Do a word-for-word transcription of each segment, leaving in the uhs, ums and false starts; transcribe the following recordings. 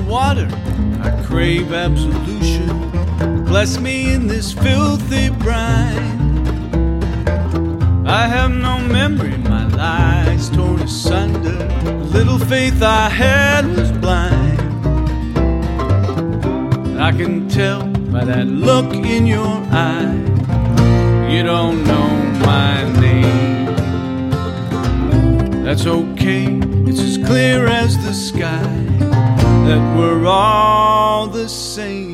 water, I crave absolution. Bless me in this filthy brine. I have no memory, my lies torn asunder. The little faith I had was blind. I can tell by that look in your eye, you don't know my name. That's okay, it's as clear as the sky that we're all the same.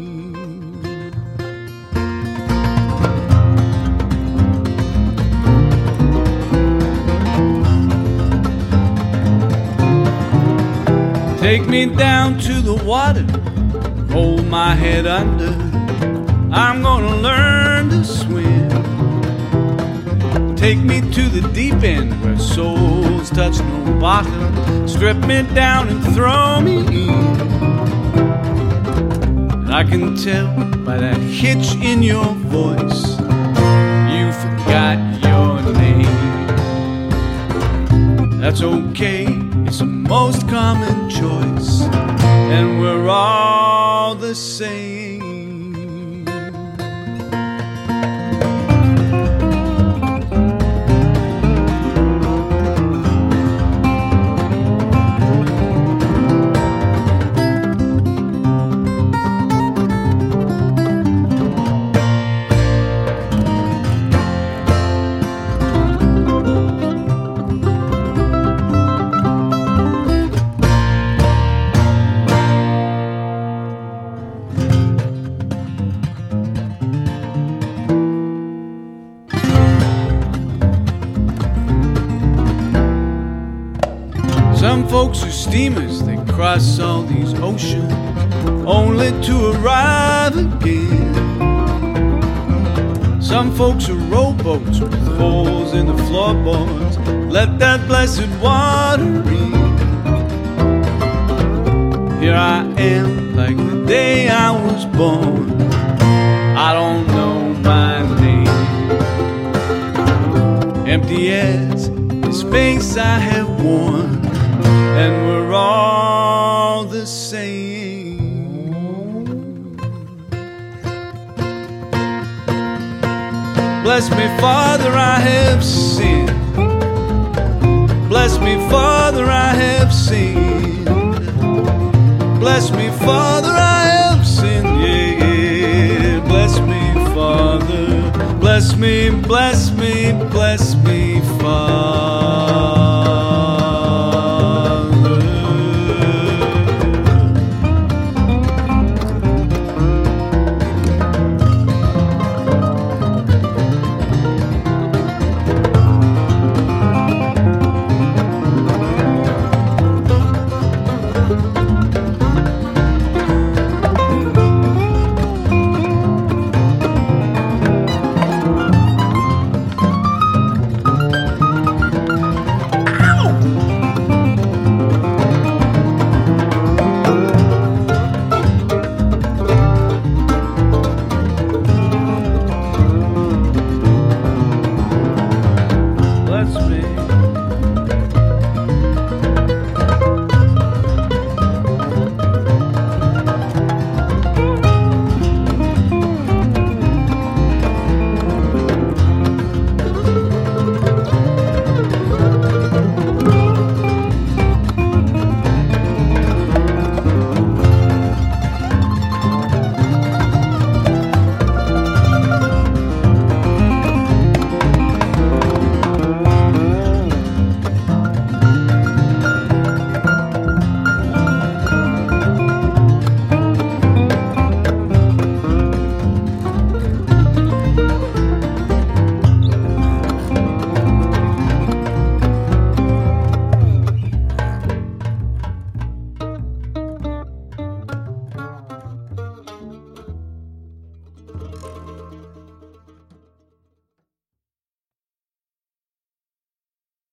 Take me down to the water, hold my head under. I'm gonna learn to swim. Take me to the deep end where souls touch no bottom. Strip me down and throw me in. I can tell by that hitch in your voice, you forgot your name. That's okay, it's the most common choice, and we're all the same. Some folks are steamers, they cross all these oceans only to arrive again. Some folks are rowboats with holes in the floorboards, let that blessed water in. Here I am, like the day I was born. I don't know my name. Empty as the space I have worn, and we're all the same. Bless me, Father, I have sinned. Bless me, Father, I have sinned. Bless me, Father, I have sinned. Yeah, bless me, Father. Bless me, bless me, bless me, Father.